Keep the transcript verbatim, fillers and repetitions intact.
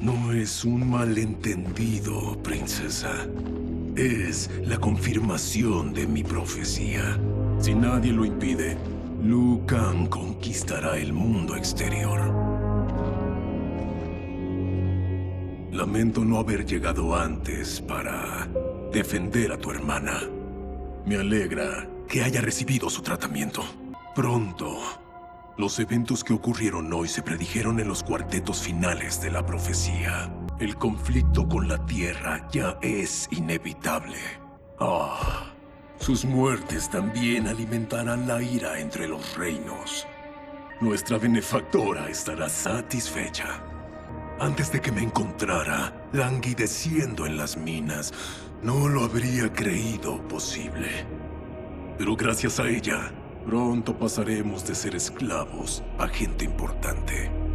No es un malentendido, princesa. Es la confirmación de mi profecía. Si nadie lo impide, Liu Kang conquistará el mundo exterior. Lamento no haber llegado antes para defender a tu hermana. Me alegra que haya recibido su tratamiento. Pronto, los eventos que ocurrieron hoy se predijeron en los cuartetos finales de la profecía. El conflicto con la Tierra ya es inevitable. Ah, sus muertes también alimentarán la ira entre los reinos. Nuestra benefactora estará satisfecha. Antes de que me encontrara languideciendo en las minas, no lo habría creído posible. Pero gracias a ella, pronto pasaremos de ser esclavos a gente importante.